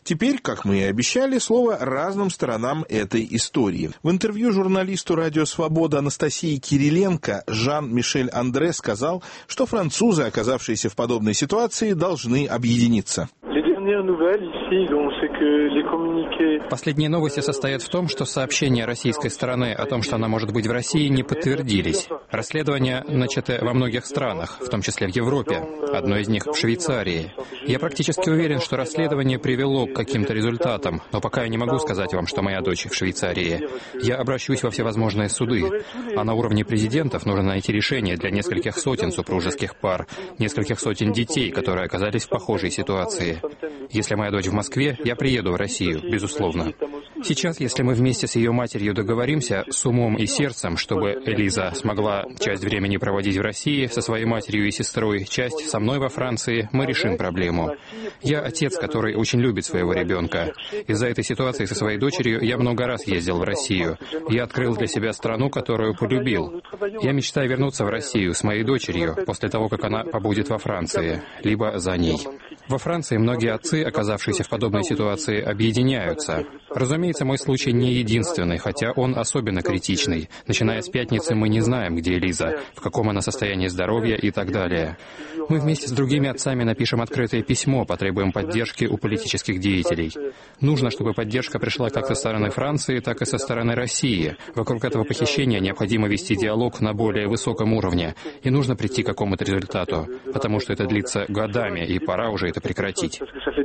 U: Теперь, как мы и обещали, слово разным сторонам этой истории. В интервью журналисту «Радио Свобода» Анастасии Кириленко Жан-Мишель Андре сказал, что французы, оказавшиеся в подобной ситуации, должны объединиться.
C: Последние новости состоят в том, что сообщения российской стороны о том, что она может быть в России, не подтвердились. Расследования начаты во многих странах, в том числе в Европе. Одно из них в Швейцарии. Я практически уверен, что расследование привело к каким-то результатам, но пока я не могу сказать вам, что моя дочь в Швейцарии. Я обращусь во всевозможные суды, а на уровне президентов нужно найти решение для нескольких сотен супружеских пар, нескольких сотен детей, которые оказались в похожей ситуации. Если моя дочь в Москве, я приеду в Россию, безусловно. Сейчас, если мы вместе с ее матерью договоримся с умом и сердцем, чтобы Элиза смогла часть времени проводить в России со своей матерью и сестрой, часть со мной во Франции, мы решим проблему. Я отец, который очень любит своего ребенка. Из-за этой ситуации со своей дочерью я много раз ездил в Россию. Я открыл для себя страну, которую полюбил. Я мечтаю вернуться в Россию с моей дочерью после того, как она побудет во Франции, либо за ней. Во Франции многие отцы, оказавшиеся в подобной ситуации, объединяются. Разумеется, мой случай не единственный, хотя он особенно критичный. Начиная с пятницы мы не знаем, где Элиза, в каком она состоянии здоровья и так далее. Мы вместе с другими отцами напишем открытое письмо, потребуем поддержки у политических деятелей. Нужно, чтобы поддержка пришла как со стороны Франции, так и со стороны России. Вокруг этого похищения необходимо вести диалог на более высоком уровне, и нужно прийти к какому-то результату, потому что это длится годами, и пора уже это прекратить.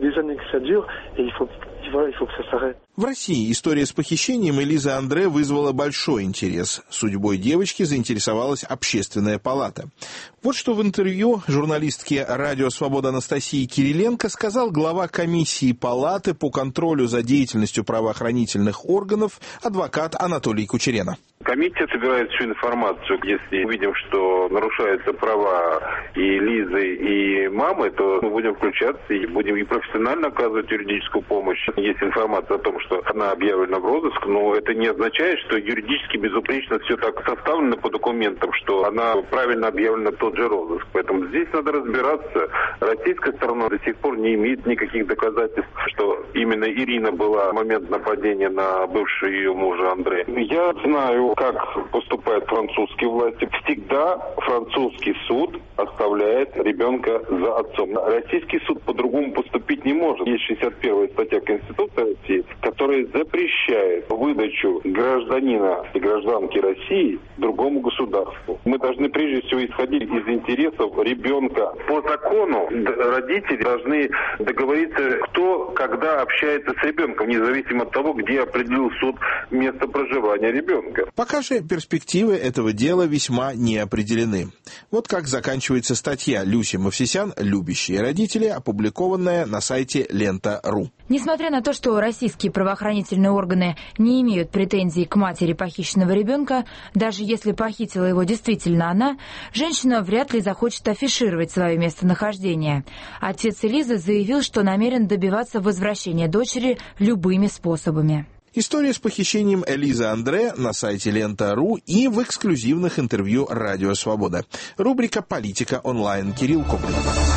U: В России история с похищением Элизы Андре вызвала большой интерес. Судьбой девочки заинтересовалась Общественная палата. Вот что в интервью журналистке «Радио Свобода» Анастасии Кириленко сказал глава комиссии палаты по контролю за деятельностью правоохранительных органов адвокат Анатолий Кучерена.
V: Комиссия собирает всю информацию. Если увидим, что нарушаются права и Лизы, и мамы, то мы будем включаться и будем и профессионально оказывать юридическую помощь. Есть информация о том, что она объявлена в розыск, но это не означает, что юридически безупречно все так составлено по документам, что она правильно объявлена тот же розыск. Поэтому здесь надо разбираться. Российская сторона до сих пор не имеет никаких доказательств, что именно Ирина была в момент нападения на бывшего ее мужа Андрея. Я знаю, как поступают французские власти. Всегда французский суд оставляет ребенка за отцом. Российский суд по-другому поступить не может. Есть шестьдесят первая статья Конституции России, которая запрещает выдачу гражданина и гражданки России другому государству. Мы должны прежде всего исходить из интересов ребенка. По закону родители должны договориться, кто когда общается с ребенком, независимо от того, где определил суд место проживания ребенка.
U: Пока же перспективы этого дела весьма не определены. Вот как заканчивается статья Люси Мовсисян «Любящие родители», опубликованная на сайте лента точка ру.
F: Несмотря на то, что российские правоохранительные органы не имеют претензий к матери похищенного ребенка, даже если похитила его действительно она, женщина вряд ли захочет афишировать свое местонахождение. Отец Элизы заявил, что намерен добиваться возвращения дочери любыми способами.
U: История с похищением Элизы Андре на сайте лента точка ру и в эксклюзивных интервью «Радио Свобода». Рубрика «Политика онлайн». Кирилл Коплев.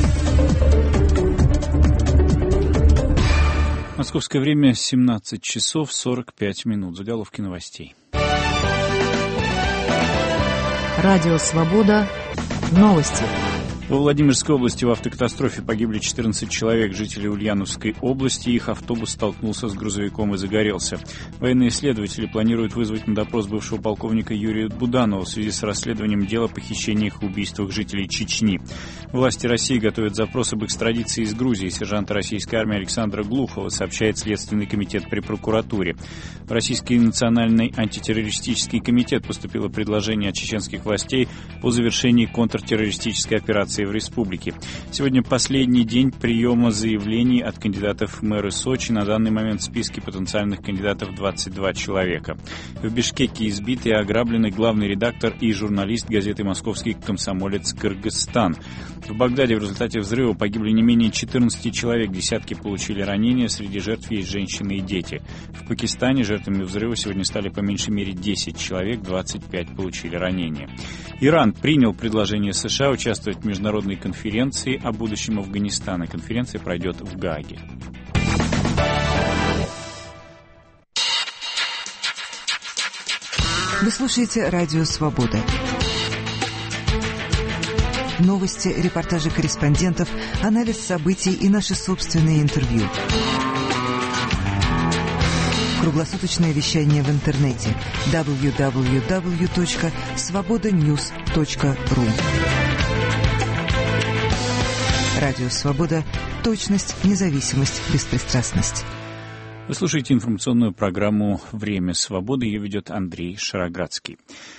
A: Московское время семнадцать часов сорок пять минут. Заголовки новостей.
L: Радио Свобода. Новости.
A: Во Владимирской области в автокатастрофе погибли четырнадцать человек, жители Ульяновской области. Их автобус столкнулся с грузовиком и загорелся. Военные следователи планируют вызвать на допрос бывшего полковника Юрия Буданова в связи с расследованием дела о похищениях и убийствах жителей Чечни. Власти России готовят запрос об экстрадиции из Грузии сержанта российской армии Александра Глухова, сообщает Следственный комитет при прокуратуре. В Российский национальный антитеррористический комитет поступило предложение от чеченских властей о завершении контртеррористической операции в республике. Сегодня последний день приема заявлений от кандидатов в мэры Сочи. На данный момент в списке потенциальных кандидатов двадцать два человека. В Бишкеке избит и ограбленный главный редактор и журналист газеты «Московский комсомолец» Кыргызстан. В Багдаде в результате взрыва погибли не менее четырнадцати человек, десятки получили ранения, среди жертв есть женщины и дети. В Пакистане жертвами взрыва сегодня стали по меньшей мере десять человек, двадцать пять получили ранения. Иран принял предложение США участвовать в международной конференции о будущем Афганистана. Конференция пройдет в Гааге.
B: Вы слушаете «Радио Свобода». Новости, репортажи корреспондентов, анализ событий и наши собственные интервью. Круглосуточное вещание в интернете дабл ю дабл ю дабл ю точка свобода ньюс точка ру. Радио «Свобода». Точность, независимость, беспристрастность.
A: Вы слушаете информационную программу «Время свободы». Ее ведет Андрей Шароградский.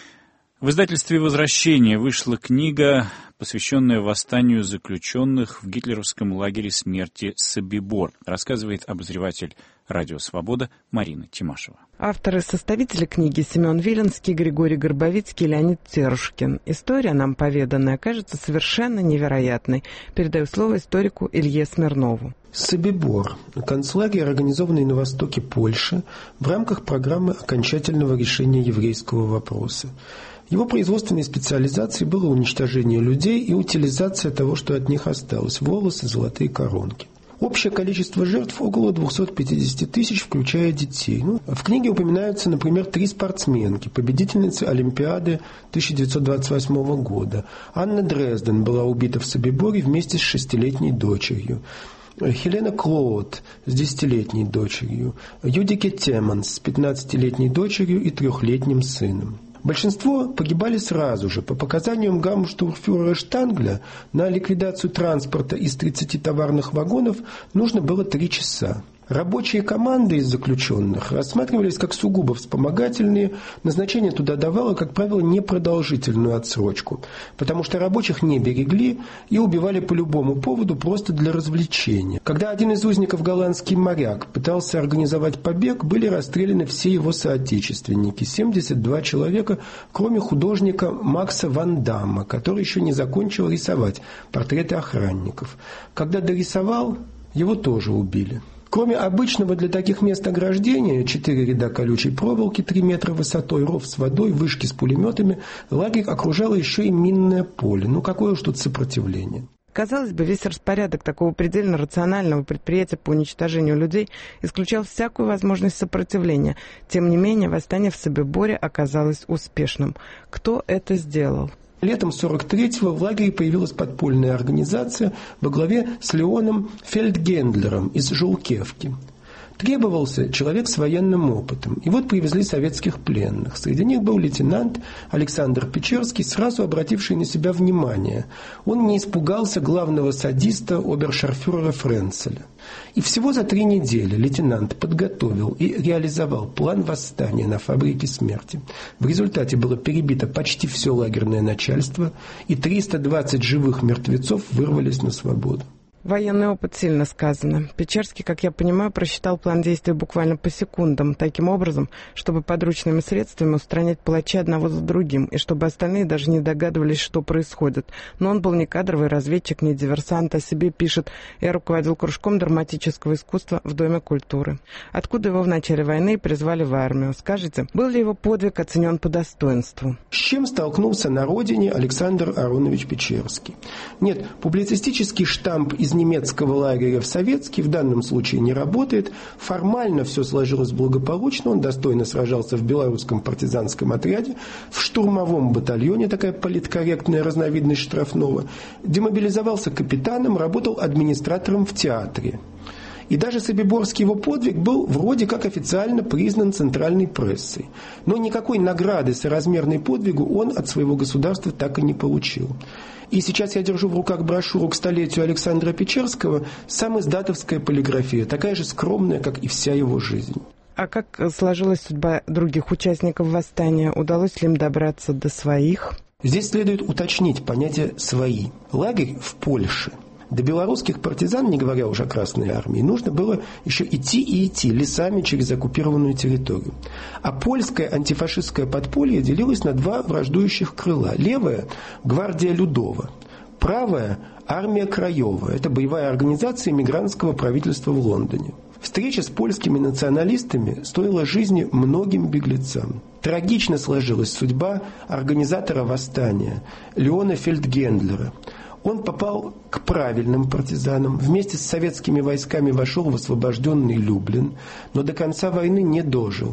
A: В издательстве «Возвращение» вышла книга, посвященная восстанию заключенных в гитлеровском лагере смерти Собибор, рассказывает обозреватель «Радио Свобода» Марина Тимашева.
E: Авторы и составители книги Семен Виленский, Григорий Горбовицкий, Леонид Терушкин. История, нам поведанная, кажется совершенно невероятной. Передаю слово историку Илье Смирнову.
W: Собибор – концлагерь, организованный на востоке Польши в рамках программы окончательного решения еврейского вопроса. Его производственной специализацией было уничтожение людей и утилизация того, что от них осталось – волосы, золотые коронки. Общее количество жертв около двести пятьдесят тысяч, включая детей. Ну, в книге упоминаются, например, три спортсменки, победительницы Олимпиады тысяча девятьсот двадцать восьмого года. Анна Дрезден была убита в Собиборе вместе с шестилетней дочерью. Хелена Клод с десятилетней дочерью. Юдике Теманс с пятнадцатилетней дочерью и трехлетним сыном. Большинство погибали сразу же. По показаниям гауптштурмфюрера Штангля, на ликвидацию транспорта из тридцати товарных вагонов нужно было три часа. Рабочие команды из заключенных рассматривались как сугубо вспомогательные, назначение туда давало, как правило, непродолжительную отсрочку, потому что рабочих не берегли и убивали по любому поводу просто для развлечения. Когда один из узников, голландский моряк, пытался организовать побег, были расстреляны все его соотечественники, семьдесят два человека, кроме художника Макса Ван Дамма, который еще не закончил рисовать портреты охранников. Когда дорисовал, его тоже убили. Кроме обычного для таких мест ограждения, четыре ряда колючей проволоки, три метра высотой, ров с водой, вышки с пулеметами, лагерь окружало еще и минное поле. Ну какое уж тут сопротивление.
E: Казалось бы, весь распорядок такого предельно рационального предприятия по уничтожению людей исключал всякую возможность сопротивления. Тем не менее, восстание в Собиборе оказалось успешным. Кто это сделал?
W: Летом сорок третьего в лагере появилась подпольная организация во главе с Леоном Фельдгендлером из Жулкевки. Требовался человек с военным опытом. И вот привезли советских пленных. Среди них был лейтенант Александр Печерский, сразу обративший на себя внимание. Он не испугался главного садиста обершарфюрера Френцеля. И всего за три недели лейтенант подготовил и реализовал план восстания на фабрике смерти. В результате было перебито почти все лагерное начальство, и триста двадцать живых мертвецов вырвались на свободу.
E: Военный опыт сильно сказано. Печерский, как я понимаю, просчитал план действий буквально по секундам, таким образом, чтобы подручными средствами устранять палачей одного за другим, и чтобы остальные даже не догадывались, что происходит. Но он был не кадровый разведчик, не диверсант, о себе пишет: «Я руководил кружком драматического искусства в Доме культуры». Откуда его в начале войны призвали в армию? Скажите, был ли его подвиг оценен по достоинству?
W: С чем столкнулся на родине Александр Аронович Печерский? Нет, публицистический штамп из немецкого лагеря в советский в данном случае не работает. Формально все сложилось благополучно. Он достойно сражался в белорусском партизанском отряде, в штурмовом батальоне, такая политкорректная разновидность штрафного. Демобилизовался капитаном, работал администратором в театре. И даже собиборский его подвиг был вроде как официально признан центральной прессой. Но никакой награды соразмерной подвигу он от своего государства так и не получил. И сейчас я держу в руках брошюру к столетию Александра Печерского, самиздатовская полиграфия, такая же скромная, как и вся его жизнь.
E: А как сложилась судьба других участников восстания? Удалось ли им добраться до своих?
W: Здесь следует уточнить понятие «свои». Лагерь в Польше. До белорусских партизан, не говоря уже о Красной армии, нужно было еще идти и идти лесами через оккупированную территорию. А польское антифашистское подполье делилось на два враждующих крыла. Левое – гвардия Людова. Правое – армия Краевая. Это боевая организация мигрантского правительства в Лондоне. Встреча с польскими националистами стоила жизни многим беглецам. Трагично сложилась судьба организатора восстания Леона Фельдгендлера. Он попал к правильным партизанам, вместе с советскими войсками вошел в освобожденный Люблин, но до конца войны не дожил.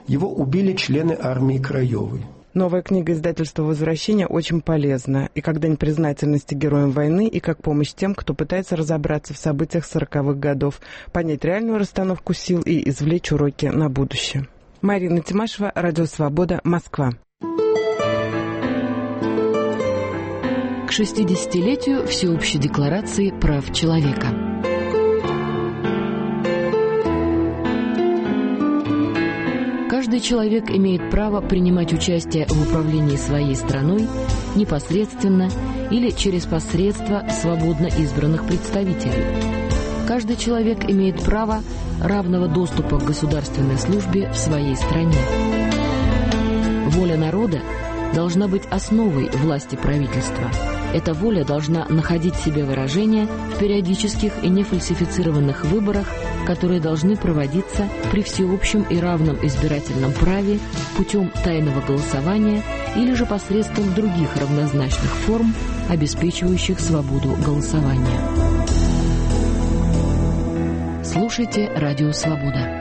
W: Его убили члены армии Краевой.
E: Новая книга издательства «Возвращение» очень полезна и как дань признательности героям войны, и как помощь тем, кто пытается разобраться в событиях сороковых годов, понять реальную расстановку сил и извлечь уроки на будущее. Марина Тимашева, Радио Свобода, Москва.
H: К шестидесятилетию Всеобщей декларации прав человека. Каждый человек имеет право принимать участие в управлении своей страной непосредственно или через посредство свободно избранных представителей. Каждый человек имеет право равного доступа к государственной службе в своей стране. Воля народа должна быть основой власти правительства. Эта воля должна находить себе выражение в периодических и нефальсифицированных выборах, которые должны проводиться при всеобщем и равном избирательном праве путем тайного голосования или же посредством других равнозначных форм, обеспечивающих свободу голосования. Слушайте Радио Свобода.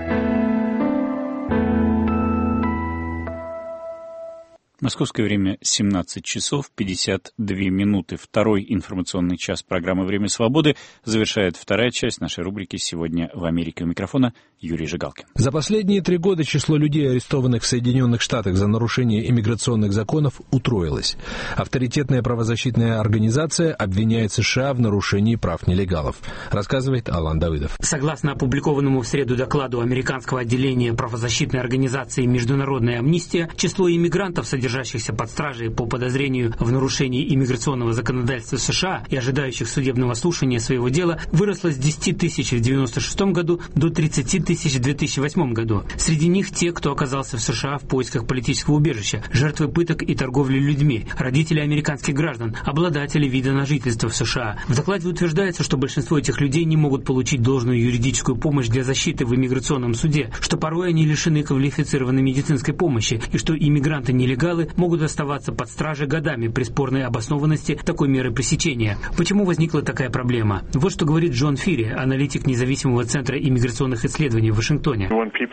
A: Московское время семнадцать часов пятьдесят две минуты. Второй информационный час программы «Время свободы» завершает вторая часть нашей рубрики «Сегодня в Америке». У микрофона Юрий Жигалкин.
O: За последние три года число людей, арестованных в Соединенных Штатах за нарушение иммиграционных законов, утроилось. Авторитетная правозащитная организация обвиняет США в нарушении прав нелегалов, рассказывает Алан Давыдов.
I: Согласно опубликованному в среду докладу американского отделения правозащитной организации «Международная амнистия», число иммигрантов, содержащихся под стражей по подозрению в нарушении иммиграционного законодательства США и ожидающих судебного слушания своего дела, выросло с десяти тысяч в девяносто шестом году до тридцати тысяч в две тысячи восьмом году. Среди них те, кто оказался в США в поисках политического убежища, жертвы пыток и торговли людьми, родители американских граждан, обладатели вида на жительство в США. В докладе утверждается, что большинство этих людей не могут получить должную юридическую помощь для защиты в иммиграционном суде, что порой они лишены квалифицированной медицинской помощи и что иммигранты-нелегалы могут оставаться под стражей годами при спорной обоснованности такой меры пресечения. Почему возникла такая проблема? Вот что говорит Джон Фири, аналитик независимого центра иммиграционных исследований в Вашингтоне.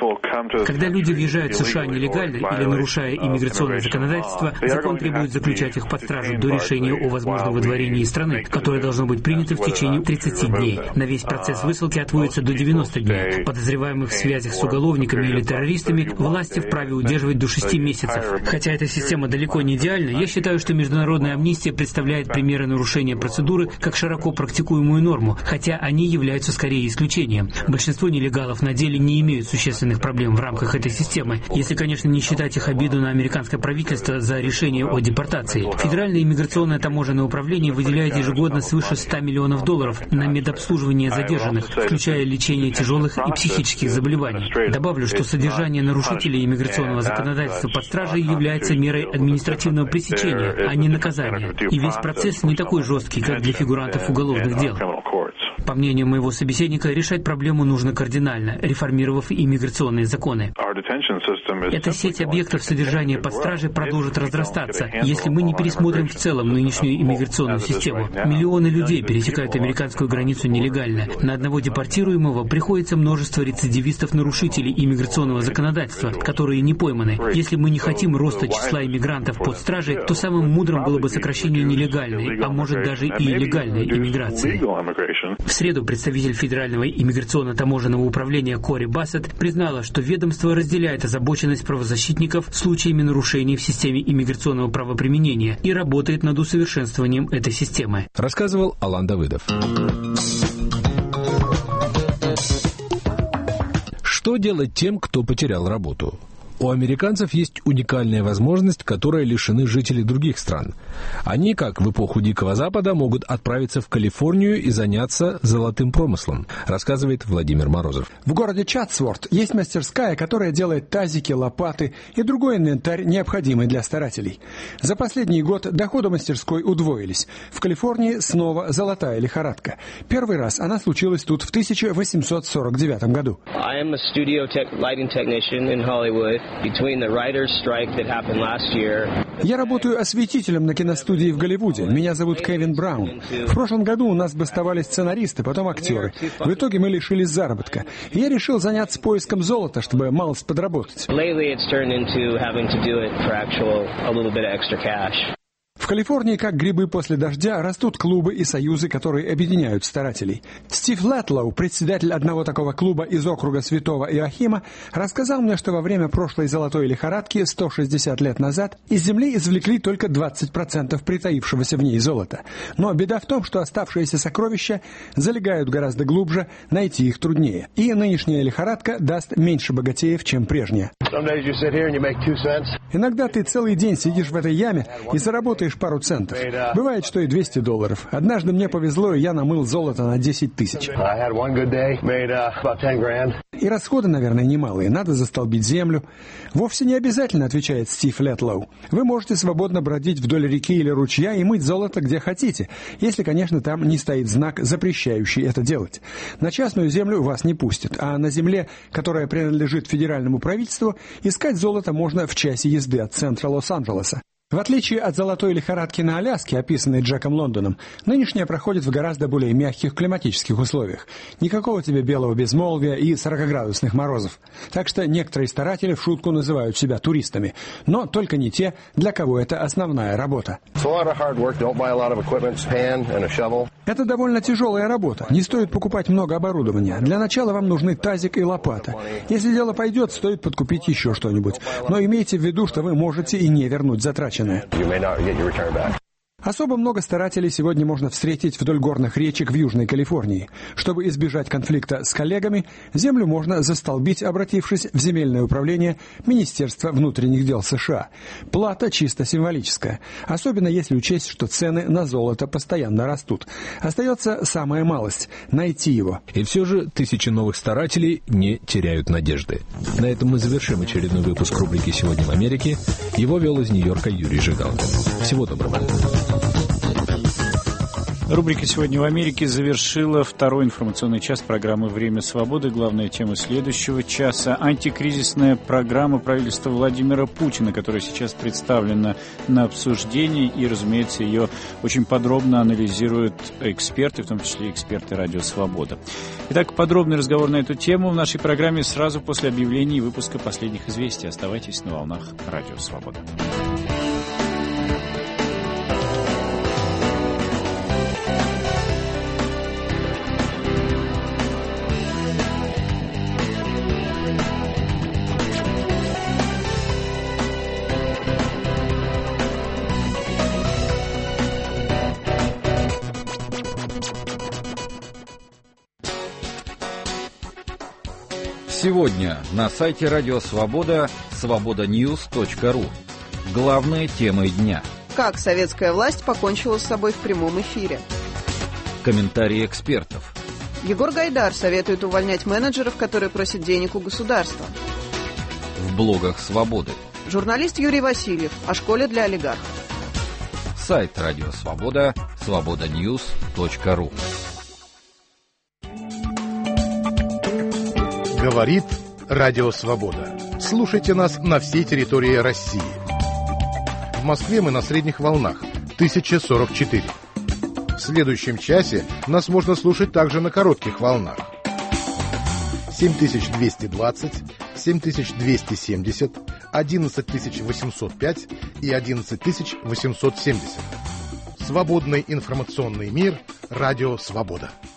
I: Когда люди въезжают в США нелегально или нарушая иммиграционное законодательство, закон требует заключать их под стражу до решения о возможном выдворении из страны, которое должно быть принято в течение тридцати дней. На весь процесс высылки отводится до девяноста дней. Подозреваемых в связях с уголовниками или террористами власти вправе удерживать до шести месяцев. Хотя эта система далеко не идеальна, я считаю, что международная амнистия представляет примеры нарушения процедуры как широко практикуемую норму, хотя они являются скорее исключением. Большинство нелегалов на деле не имеют существенных проблем в рамках этой системы, если, конечно, не считать их обиду на американское правительство за решение о депортации. Федеральное иммиграционное таможенное управление выделяет ежегодно свыше ста миллионов долларов на медобслуживание задержанных, включая лечение тяжелых и психических заболеваний. Добавлю, что содержание нарушителей иммиграционного законодательства под стражей является мерой административного пресечения, а не наказания. И весь процесс не такой жесткий, как для фигурантов уголовных дел. По мнению моего собеседника, решать проблему нужно кардинально, реформировав иммиграционные законы. Эта сеть объектов содержания под стражей продолжит разрастаться, если мы не пересмотрим в целом нынешнюю иммиграционную систему. Миллионы людей пересекают американскую границу нелегально. На одного депортируемого приходится множество рецидивистов-нарушителей иммиграционного законодательства, которые не пойманы. Если мы не хотим роста числа иммигрантов под стражей, то самым мудрым было бы сокращение нелегальной, а может даже и легальной иммиграции. В среду представитель Федерального иммиграционно-таможенного управления Кори Бассет признала, что ведомство разделяет озабоченность правозащитников случаями нарушений в системе иммиграционного правоприменения и работает над усовершенствованием этой системы.
O: Рассказывал Алан Давыдов. Что делать тем, кто потерял работу? У американцев есть уникальная возможность, которой лишены жители других стран. Они, как в эпоху Дикого Запада, могут отправиться в Калифорнию и заняться золотым промыслом, рассказывает Владимир Морозов.
J: В городе Чатсворт есть мастерская, которая делает тазики, лопаты и другой инвентарь, необходимый для старателей. За последний год доходы мастерской удвоились. В Калифорнии снова золотая лихорадка. Первый раз она случилась тут в тысяча восемьсот сорок девятом году. Я работаю осветителем на киностудии в Голливуде. Меня зовут Кевин Браун. В прошлом году у нас бастовали сценаристы, потом актеры. В итоге мы лишились заработка. И я решил заняться поиском золота, чтобы малость подработать. В Калифорнии, как грибы после дождя, растут клубы и союзы, которые объединяют старателей. Стив Лэтлоу, председатель одного такого клуба из округа Святого Иоахима, рассказал мне, что во время прошлой золотой лихорадки сто шестьдесят лет назад из земли извлекли только двадцать процентов притаившегося в ней золота. Но беда в том, что оставшиеся сокровища залегают гораздо глубже, найти их труднее. И нынешняя лихорадка даст меньше богатеев, чем прежняя. Иногда ты целый день сидишь в этой яме и заработаешь пару центов. Бывает, что и двести долларов. Однажды мне повезло, и я намыл золото на десять тысяч. И расходы, наверное, немалые. Надо застолбить землю. Вовсе не обязательно, отвечает Стив Лэтлоу. Вы можете свободно бродить вдоль реки или ручья и мыть золото где хотите, если, конечно, там не стоит знак, запрещающий это делать. На частную землю вас не пустят, а на земле, которая принадлежит федеральному правительству, искать золото можно в часе езды от центра Лос-Анджелеса. В отличие от золотой лихорадки на Аляске, описанной Джеком Лондоном, нынешняя проходит в гораздо более мягких климатических условиях. Никакого тебе белого безмолвия и сорокаградусных морозов. Так что некоторые старатели в шутку называют себя туристами, но только не те, для кого это основная работа. Это довольно тяжелая работа. Не стоит покупать много оборудования. Для начала вам нужны тазик и лопата. Если дело пойдет, стоит подкупить еще что-нибудь. Но имейте в виду, что вы можете и не вернуть затраченное. Особо много старателей сегодня можно встретить вдоль горных речек в Южной Калифорнии. Чтобы избежать конфликта с коллегами, землю можно застолбить, обратившись в земельное управление Министерства внутренних дел США. Плата чисто символическая, особенно если учесть, что цены на золото постоянно растут. Остается самая малость – найти его.
O: И все же тысячи новых старателей не теряют надежды. На этом мы завершим очередной выпуск рубрики «Сегодня в Америке». Его вел из Нью-Йорка Юрий Жигалкин. Всего доброго.
A: Рубрика «Сегодня в Америке» завершила второй информационный час программы «Время свободы». Главная тема следующего часа – антикризисная программа правительства Владимира Путина, которая сейчас представлена на обсуждении, и, разумеется, ее очень подробно анализируют эксперты, в том числе эксперты «Радио Свобода». Итак, подробный разговор на эту тему в нашей программе сразу после объявления и выпуска последних известий. Оставайтесь на волнах «Радио Свобода».
D: Сегодня на сайте Радио Свобода свобода ньюс точка ру. Главные темы дня.
G: Как советская власть покончила с собой в прямом эфире.
D: Комментарии экспертов.
G: Егор Гайдар советует увольнять менеджеров, которые просят денег у государства.
D: В блогах Свободы.
G: Журналист Юрий Васильев о школе для олигархов.
D: Сайт Радио Свобода свобода ньюс точка ру.
K: Говорит Радио Свобода. Слушайте нас на всей территории России. В Москве мы на средних волнах тысяча сорок четыре. В следующем часе нас можно слушать также на коротких волнах семь тысяч двести двадцать, семь тысяч двести семьдесят, одиннадцать тысяч восемьсот пять и одиннадцать тысяч восемьсот семьдесят. Свободный информационный мир. Радио Свобода.